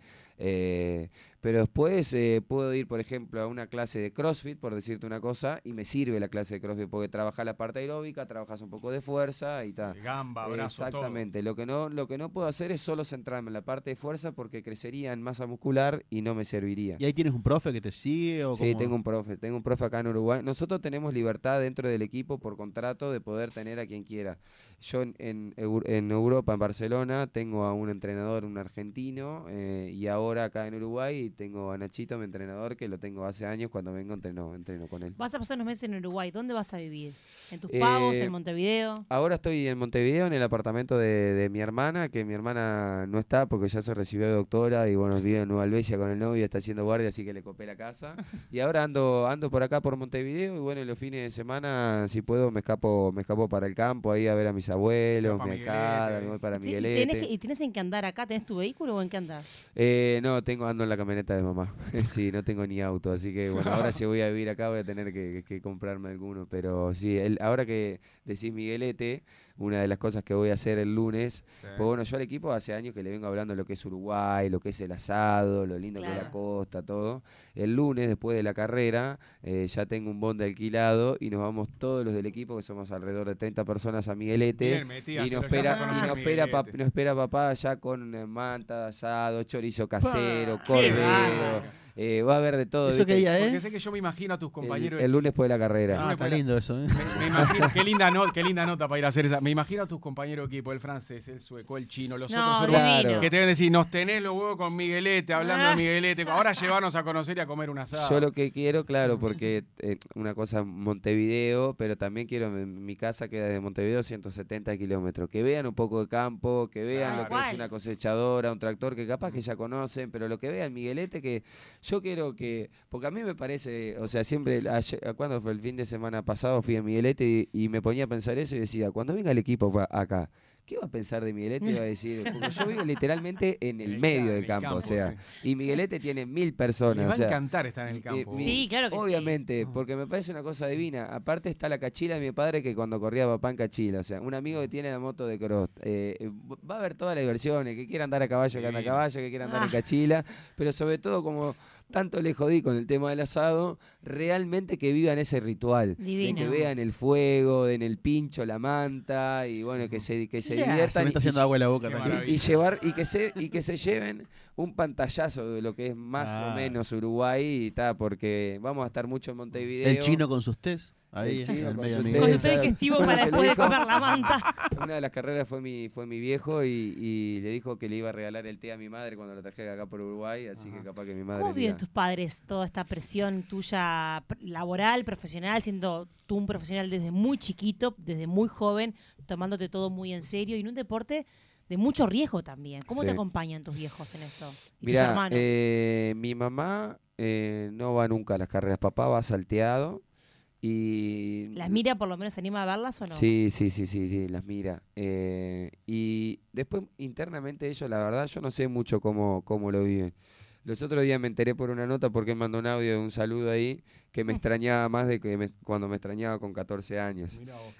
Pero después puedo ir, por ejemplo, a una clase de CrossFit, por decirte una cosa, y me sirve la clase de CrossFit porque trabajas la parte aeróbica, trabajas un poco de fuerza y tal. Gamba, brazo, Exactamente. Lo que no puedo hacer es solo centrarme en la parte de fuerza porque crecería en masa muscular y no me serviría. ¿Y ahí tienes un profe que te sigue? O Sí, cómo? tengo un profe acá en Uruguay. Nosotros tenemos libertad dentro del equipo por contrato de poder tener a quien quiera. Yo en Europa, en Barcelona, tengo a un entrenador, un argentino, y ahora acá en Uruguay tengo a Nachito, mi entrenador, que lo tengo hace años, cuando vengo entreno con él. Vas a pasar unos meses en Uruguay. ¿Dónde vas a vivir? ¿En tus pagos? ¿En Montevideo? Ahora estoy en Montevideo, en el apartamento de mi hermana, que mi hermana no está porque ya se recibió de doctora y bueno, vive en Nueva Albesia con el novio, está haciendo guardia, así que le copé la casa. Y ahora ando por acá por Montevideo y bueno, los fines de semana, si puedo, me escapo para el campo, ahí a ver a mis abuelos, Para mi acá, Miguelete. me voy para ¿Y Miguelete. tienes en qué andar acá? ¿Tenés tu vehículo o en qué andás? No, ando en la camioneta de mamá. Sí, no tengo ni auto, así que bueno, ahora si voy a vivir acá voy a tener que comprarme alguno. Pero sí, ahora que decís Miguelete, una de las cosas que voy a hacer el lunes, pues bueno, yo al equipo hace años que le vengo hablando de lo que es Uruguay, lo que es el asado, lo lindo que es la costa, todo. El lunes, después de la carrera, ya tengo un bondi alquilado y nos vamos todos los del equipo, que somos alrededor de 30 personas, a Miguelete. Bien metida, Y nos pero ya se conoce Miguelete. espera papá ya con manta de asado, chorizo casero, Qué cordero. bárbaro. Va a haber de todo. ¿Eso qué ¿viste? día Porque es? sé que yo me imagino a tus compañeros. El lunes después de la carrera. Ah, está lindo eso, ¿eh? Me imagino, qué linda nota para ir a hacer esa. Me imagino a tus compañeros de equipo, el francés, el sueco, el chino, los No, otros divino. uruguayos, que te deben decir, nos tenés los huevos con Miguelete, hablando de Miguelete. Ahora llevarnos a conocer y a comer un asado. Yo lo que quiero, claro, porque una cosa Montevideo, pero también quiero, mi casa queda de Montevideo 170 kilómetros, que vean un poco de campo, que vean lo que es una cosechadora, un tractor, que capaz que ya conocen, pero lo que vean Miguelete, que yo quiero que, porque a mí me parece, o sea, siempre, cuando fue el fin de semana pasado, fui a Miguelete y me ponía a pensar eso y decía, cuando venga el equipo acá, ¿qué va a pensar de Miguelete? Iba a decir, porque yo vivo literalmente en el medio del campo, o sea, y Miguelete tiene 1000 personas. Les va o sea, a encantar estar en el campo. Sí, claro que sí. obviamente, porque me parece una cosa divina. Aparte está la cachila de mi padre, que cuando corría papá en cachila, o sea, un amigo que tiene la moto de cross. Va a haber todas las diversiones, que quiera andar a caballo, que anda a caballo, que quiera andar en cachila, pero sobre todo como tanto le jodí con el tema del asado, realmente que vivan ese ritual. Divino. De que vean el fuego, en el pincho, la manta, y bueno, que se Se diviertan. me está haciendo agua en la boca Qué también. maravilla. Y llevar y que se lleven un pantallazo de lo que es más o menos Uruguay y tal, porque vamos a estar mucho en Montevideo. El chino con sus tés. ahí el chino, en el medio con su amigo. Con su té digestivo para después de comer la manta. Una de las carreras fue mi viejo y le dijo que le iba a regalar el té a mi madre cuando la traje acá por Uruguay, así que capaz que mi madre... ¿Cómo viven tus padres toda esta presión tuya laboral, profesional, siendo tú un profesional desde muy chiquito, desde muy joven, tomándote todo muy en serio y en un deporte de mucho riesgo también? ¿Cómo te acompañan tus viejos en esto? ¿Y tus hermanos? Mi mamá no va nunca a las carreras, papá va salteado. Y ¿Las mira, por lo menos se anima a verlas o no? Sí, las mira. Y después internamente ellos, la verdad, yo no sé mucho cómo lo viven. Los otros días me enteré por una nota porque él mandó un audio de un saludo ahí que me extrañaba más de que cuando me extrañaba con 14 años. Mirá vos,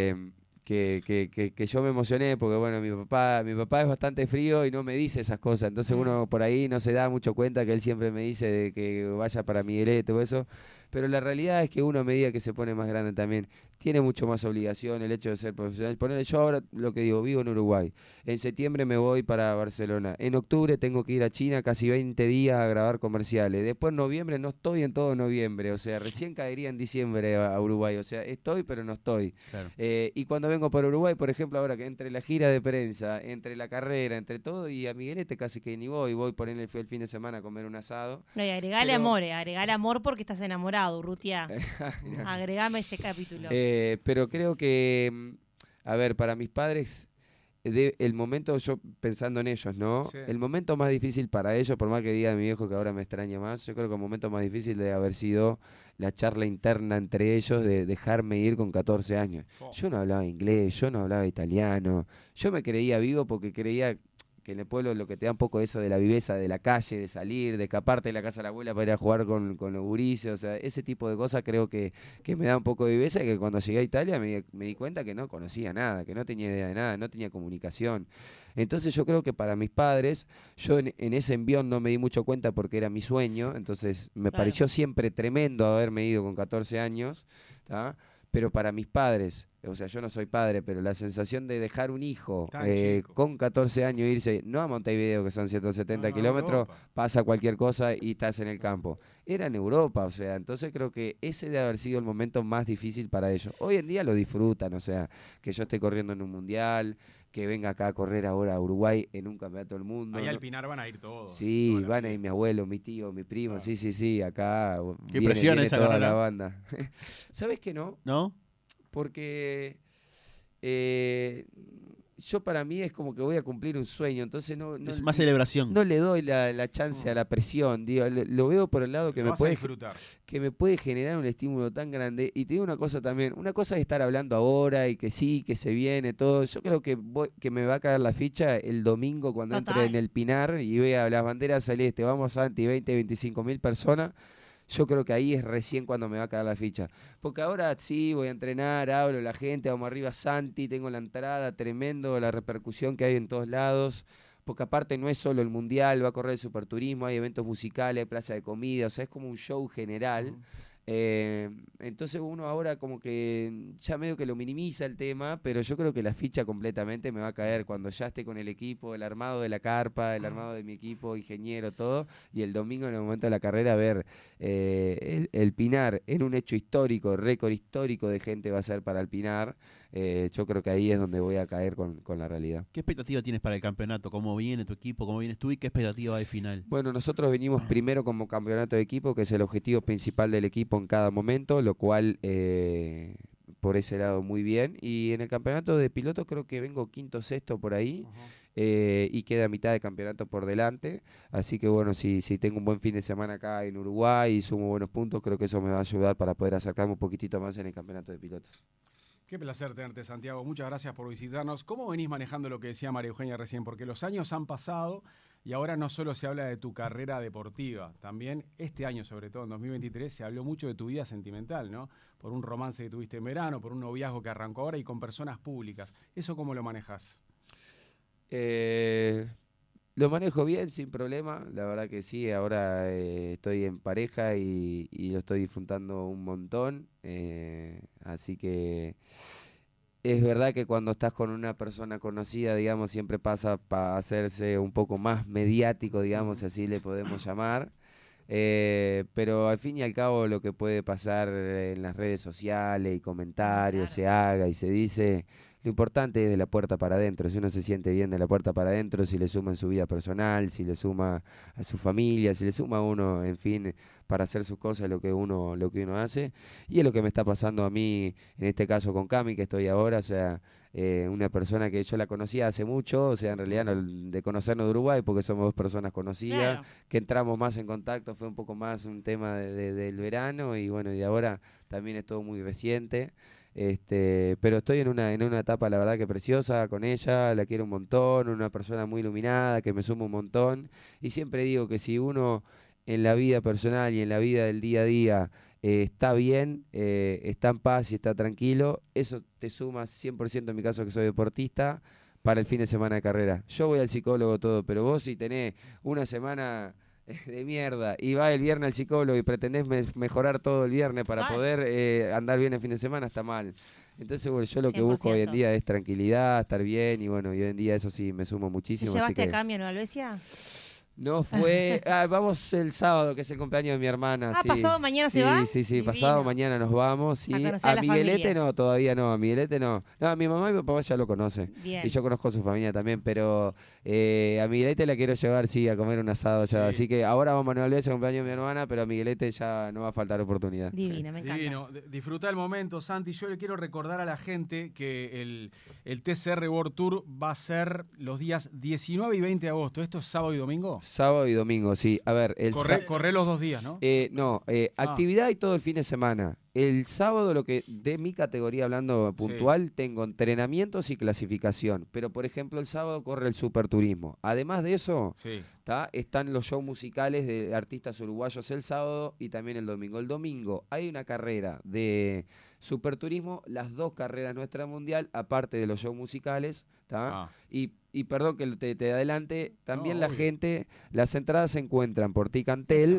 Que yo me emocioné porque bueno, mi papá es bastante frío y no me dice esas cosas, entonces uno por ahí no se da mucho cuenta que él siempre me dice de que vaya para Miguelete o eso, pero la realidad es que uno a medida que se pone más grande también tiene mucho más obligación el hecho de ser profesional. Ponele, yo ahora lo que digo, vivo en Uruguay, en septiembre me voy para Barcelona, en octubre tengo que ir a China casi 20 días a grabar comerciales, después en noviembre no estoy en todo noviembre, o sea, recién caería en diciembre a Uruguay, o sea, estoy pero no estoy. Claro. Y cuando vengo por Uruguay, por ejemplo, ahora que entre la gira de prensa, entre la carrera, entre todo, y a Miguelete casi que ni voy por él el fin de semana a comer un asado. No, y agregale amor porque estás enamorado, Urrutia. Agregame ese capítulo. Pero creo que, a ver, para mis padres, el momento, yo pensando en ellos, ¿no? Sí. El momento más difícil para ellos, por más que diga mi viejo que ahora me extraña más, yo creo que el momento más difícil debe haber sido la charla interna entre ellos de dejarme ir con 14 años. Yo no hablaba inglés, yo no hablaba italiano, yo me creía vivo porque creía que en el pueblo lo que te da un poco eso de la viveza de la calle, de salir, de escaparte de la casa de la abuela para ir a jugar con los gurises, o sea, ese tipo de cosas creo que me da un poco de viveza, y que cuando llegué a Italia me di cuenta que no conocía nada, que no tenía idea de nada, no tenía comunicación. Entonces yo creo que para mis padres, yo en ese envión no me di mucho cuenta porque era mi sueño, entonces me pareció siempre tremendo haberme ido con 14 años, ¿tá? Pero para mis padres, o sea, yo no soy padre, pero la sensación de dejar un hijo con 14 años, irse, no a Montevideo, que son 170 kilómetros, pasa cualquier cosa y estás en el campo. Era en Europa, o sea, entonces creo que ese debe haber sido el momento más difícil para ellos. Hoy en día lo disfrutan, o sea, que yo esté corriendo en un mundial, que venga acá a correr ahora a Uruguay en un campeonato del mundo. Ahí al Pinar van a ir todos. Sí, van a ir mi abuelo, mi tío, mi primo, sí, acá ¿Qué presión viene esa toda carrera? la banda. ¿Sabes que no? ¿No? Porque yo para mí es como que voy a cumplir un sueño, entonces no es más celebración. No le doy la chance a la presión, digo, lo veo por el lado que me puede generar un estímulo tan grande. Y te digo una cosa también, una cosa es estar hablando ahora y que sí, que se viene todo. Yo creo que me va a caer la ficha el domingo cuando entre en el Pinar y vea las banderas celestes, vamos Santi, 25.000 personas. Yo creo que ahí es recién cuando me va a caer la ficha. Porque ahora sí, voy a entrenar, hablo la gente, vamos arriba Santi, tengo la entrada, tremendo, la repercusión que hay en todos lados. Porque aparte no es solo el mundial, va a correr el superturismo, hay eventos musicales, hay plaza de comida, o sea, es como un show general. Entonces uno ahora como que ya medio que lo minimiza el tema, pero yo creo que la ficha completamente me va a caer cuando ya esté con el equipo, el armado de la carpa, el armado de mi equipo, ingeniero, todo, y el domingo en el momento de la carrera ver el Pinar en un hecho histórico, récord histórico de gente va a ser para el Pinar. Yo creo que ahí es donde voy a caer con la realidad. ¿Qué expectativa tienes para el campeonato? ¿Cómo viene tu equipo? ¿Cómo vienes tú? ¿Y qué expectativa hay final? Bueno, nosotros venimos primero como campeonato de equipo, que es el objetivo principal del equipo en cada momento, lo cual por ese lado muy bien. Y en el campeonato de pilotos creo que vengo quinto, sexto por ahí. Y queda mitad de campeonato por delante, así que bueno, si tengo un buen fin de semana acá en Uruguay y sumo buenos puntos, creo que eso me va a ayudar para poder acercarme un poquitito más en el campeonato de pilotos. Qué placer tenerte, Santiago. Muchas gracias por visitarnos. ¿Cómo venís manejando lo que decía María Eugenia recién? Porque los años han pasado y ahora no solo se habla de tu carrera deportiva, también este año, sobre todo en 2023, se habló mucho de tu vida sentimental, ¿no? Por un romance que tuviste en verano, por un noviazgo que arrancó ahora y con personas públicas. ¿Eso cómo lo manejás? Lo manejo bien, sin problema. La verdad que sí, ahora estoy en pareja y lo estoy disfrutando un montón. Así que es verdad que cuando estás con una persona conocida, digamos, siempre pasa para hacerse un poco más mediático, digamos, así le podemos llamar. Pero al fin y al cabo lo que puede pasar en las redes sociales y comentarios, se haga y se dice, lo importante es de la puerta para adentro. Si uno se siente bien de la puerta para adentro, si le suma en su vida personal, si le suma a su familia, si le suma a uno, en fin, para hacer sus cosas lo que uno hace. Y es lo que me está pasando a mí, en este caso con Cami, que estoy ahora, o sea, una persona que yo la conocía hace mucho, o sea, en realidad no de conocernos de Uruguay, porque somos 2 personas conocidas, que entramos más en contacto, fue un poco más un tema del verano, y bueno, y ahora también es todo muy reciente. Pero estoy en una etapa, la verdad, que preciosa con ella, la quiero un montón, una persona muy iluminada, que me suma un montón, y siempre digo que si uno en la vida personal y en la vida del día a día está bien, está en paz y está tranquilo, eso te suma 100% en mi caso que soy deportista, para el fin de semana de carrera. Yo voy al psicólogo todo, pero vos si tenés una semana de mierda y vas el viernes al psicólogo y pretendés mejorar todo el viernes para poder andar bien el fin de semana, está mal. Entonces, bueno, yo lo que 100%. busco hoy en día es tranquilidad, estar bien, y bueno, y hoy en día eso sí me sumo muchísimo. ¿Te llevaste así que... a Cami a Nueva Albesia? No fue... vamos el sábado, que es el cumpleaños de mi hermana. Sí. ¿Pasado mañana se va? Sí, Divino. pasado mañana nos vamos. Sí. A Miguelete familia. no, todavía no. A Miguelete no. No, a mi mamá y mi papá ya lo conocen. Bien. Y yo conozco a su familia también, pero a Miguelete la quiero llevar, sí, a comer un asado ya. Así que ahora vamos a Nueva Albesia, cumpleaños de mi hermana, pero a Miguelete ya no va a faltar oportunidad. Divino, me encanta. Divino. Disfruta el momento, Santi. Yo le quiero recordar a la gente que el TCR World Tour va a ser los días 19 y 20 de agosto. ¿Esto es sábado y domingo? Sábado y domingo, sí. A ver, Corre los 2 días, ¿no? Actividad y todo el fin de semana. El sábado, lo que de mi categoría hablando puntual, tengo entrenamientos y clasificación. Pero, por ejemplo, el sábado corre el superturismo. Además de eso, están los shows musicales de artistas uruguayos el sábado y también el domingo. El domingo hay una carrera de superturismo, las 2 carreras nuestra mundial, aparte de los shows musicales. Y perdón que te adelante, también la gente, las entradas se encuentran por Ticantel,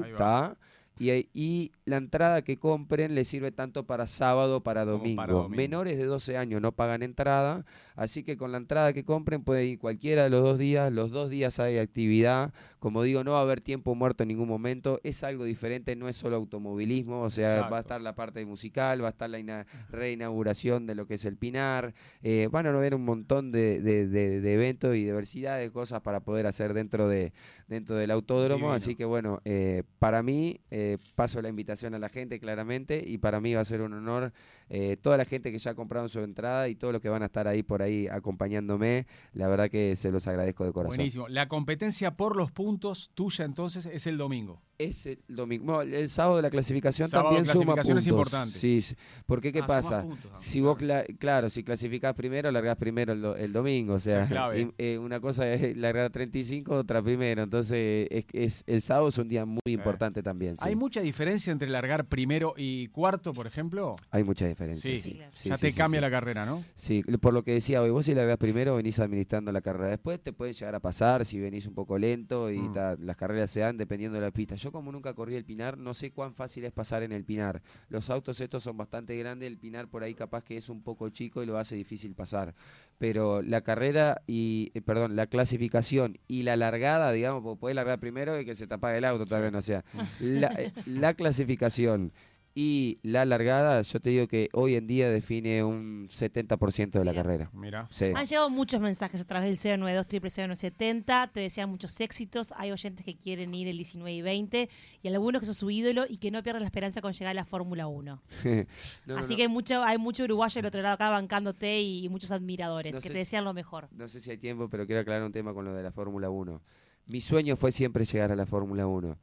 y la entrada que compren les sirve tanto para sábado para domingo. Menores de 12 años no pagan entrada, así que con la entrada que compren pueden ir cualquiera de los 2 días. Los 2 días hay actividad, como digo, no va a haber tiempo muerto en ningún momento, es algo diferente, no es solo automovilismo, o sea, va a estar la parte musical, va a estar la reinauguración de lo que es el Pinar, van a haber un montón de eventos y diversidad de cosas para poder hacer dentro del autódromo. Divino. Así que bueno, para mí, paso la invitación a la gente claramente, y para mí va a ser un honor toda la gente que ya ha comprado su entrada y todos los que van a estar ahí por ahí acompañándome, la verdad que se los agradezco de corazón. Buenísimo. La competencia por los puntos tuya entonces es el domingo. Es el domingo. El sábado de la clasificación sábado también suma puntos. Es importante. Sí, porque ¿qué pasa? Puntos, si vos, si clasificás primero, largás primero el domingo. O sea, una cosa es largar 35, otra primero. Entonces, el sábado es un día muy importante también. Sí. ¿Hay mucha diferencia entre largar primero y cuarto, por ejemplo? Hay mucha diferencia. Sí. Ya te cambia la carrera, ¿no? Sí, por lo que decía hoy, vos si largás primero, venís administrando la carrera. Después te puede llegar a pasar si venís un poco lento y las carreras se dan dependiendo de la pista. Yo como nunca corrí el Pinar, no sé cuán fácil es pasar en el Pinar. Los autos estos son bastante grandes, el Pinar por ahí capaz que es un poco chico y lo hace difícil pasar. Pero la carrera la clasificación y la largada, digamos, porque podés largar primero y que se te apague el auto también, o sea, la clasificación y la largada, yo te digo que hoy en día define un 70% de la carrera. Mira. Sí. Han llegado muchos mensajes a través del 092-00970, te desean muchos éxitos, hay oyentes que quieren ir el 19 y 20, y algunos que son su ídolo y que no pierdan la esperanza con llegar a la Fórmula 1. Así que hay mucho uruguayo del otro lado acá bancándote y muchos admiradores que te desean lo mejor. No sé si hay tiempo, pero quiero aclarar un tema con lo de la Fórmula 1. Mi sueño fue siempre llegar a la Fórmula 1.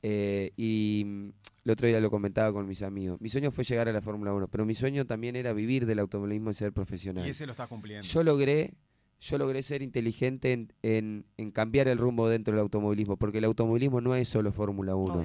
Y el otro día lo comentaba con mis amigos. Mi sueño fue llegar a la Fórmula 1, pero mi sueño también era vivir del automovilismo y ser profesional. Y ese lo está cumpliendo. Yo logré ser inteligente en cambiar el rumbo dentro del automovilismo, porque el automovilismo no es solo Fórmula 1.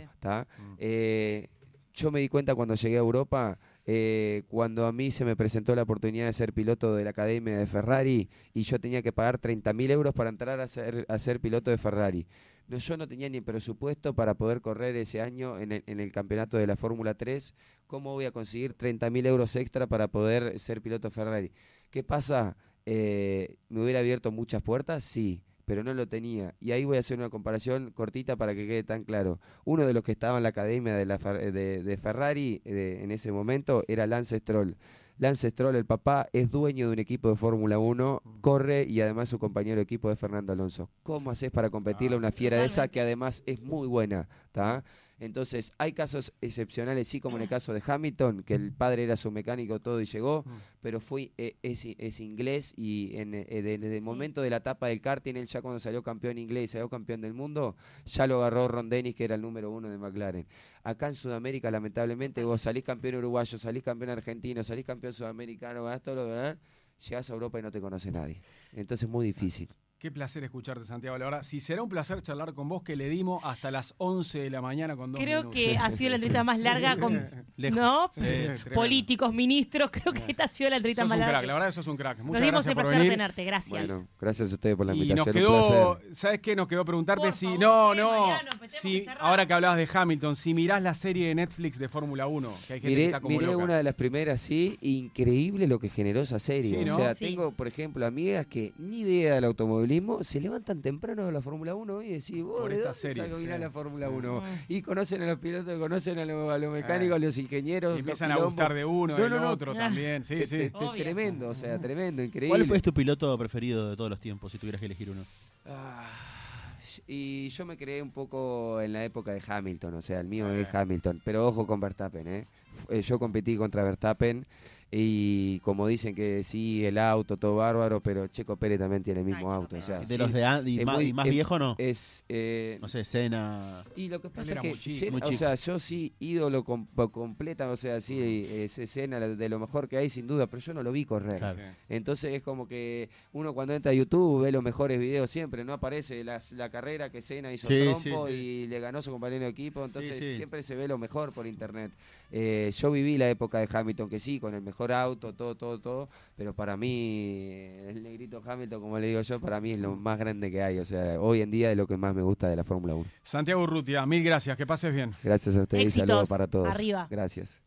Yo me di cuenta cuando llegué a Europa, cuando a mí se me presentó la oportunidad de ser piloto de la academia de Ferrari y yo tenía que pagar 30.000 euros para entrar a ser piloto de Ferrari. Yo no tenía ni presupuesto para poder correr ese año en el campeonato de la Fórmula 3. ¿Cómo voy a conseguir 30.000 euros extra para poder ser piloto Ferrari? ¿Qué pasa? ¿Me hubiera abierto muchas puertas? Sí. pero no lo tenía. Y ahí voy a hacer una comparación cortita para que quede tan claro. Uno de los que estaba en la academia de Ferrari en ese momento era Lance Stroll. Lance Stroll, el papá, es dueño de un equipo de Fórmula 1, corre y además su compañero de equipo es Fernando Alonso. ¿Cómo haces para competirle a una fiera de esa que además es muy buena? ¿Tá? Entonces, hay casos excepcionales, sí, como en el caso de Hamilton, que el padre era su mecánico todo y llegó, pero es inglés y desde el momento de la etapa del karting, él ya cuando salió campeón inglés y salió campeón del mundo, ya lo agarró Ron Dennis, que era el número 1 de McLaren. Acá en Sudamérica, lamentablemente, vos salís campeón uruguayo, salís campeón argentino, salís campeón sudamericano, ¿verdad? Todo lo verdad, llegás a Europa y no te conoce nadie. Entonces es muy difícil. Qué placer escucharte, Santiago. La verdad, si será un placer charlar con vos, que le dimos hasta las 11 de la mañana con 2 Creo minutos. que ha sido la entrevista más larga con ¿no? Políticos, ministros. Creo que esta ha sido la entrevista más larga. La verdad, eso es un crack. Muchas Nos dimos gracias el por placer venir. de tenerte. Gracias. Bueno, gracias a ustedes por la Y invitación. nos quedó, un placer. ¿sabes qué? Nos quedó preguntarte Por si. favor, No. Mariano, Si, cerrar. ahora que hablabas de Hamilton, si mirás la serie de Netflix de Fórmula 1, que hay gente que está como Miré loca. una de las primeras, sí, increíble lo que generó esa serie. Sí, ¿no? O sea, Sí. tengo, por ejemplo, amigas que ni idea del automovilismo, se levantan temprano de la Fórmula 1 y decís, vos, Por ¿de esta dónde serie, salgo a mirar sí. la Fórmula 1? Y conocen a los pilotos, conocen a los mecánicos, a los ingenieros. Y empiezan los a gustar de uno, del No. otro también. Sí, sí. Obvio. Tremendo, o sea, tremendo, increíble. ¿Cuál fue tu piloto preferido de todos los tiempos, si tuvieras que elegir uno? Y yo me creé un poco en la época de Hamilton, o sea, el mío es Hamilton, pero ojo con Verstappen, yo competí contra Verstappen y como dicen que sí, el auto, todo bárbaro, pero Checo Pérez también tiene el mismo Checo auto, o sea, De sí, los de y es más, muy- y más es- viejo, ¿no? no sé, Senna. Y lo que pasa era es que, muy chico. Senna, Muy o chico. sea, yo sí, ídolo completa, o sea, sí, es Senna de lo mejor que hay, sin duda, pero yo no lo vi correr. Claro. Entonces es como que uno cuando entra a YouTube ve los mejores videos siempre, no aparece la carrera que Senna hizo Sí, trompo sí, sí. y le ganó a su compañero de equipo, entonces Sí. siempre se ve lo mejor por internet. Yo viví la época de Hamilton, que sí, con el mejor auto, todo, pero para mí, el negrito Hamilton, como le digo yo, para mí es lo más grande que hay, o sea, hoy en día es lo que más me gusta de la Fórmula 1. Santiago Urrutia, mil gracias, que pases bien. Gracias a ustedes y Éxitos. saludos para todos. Arriba. Gracias.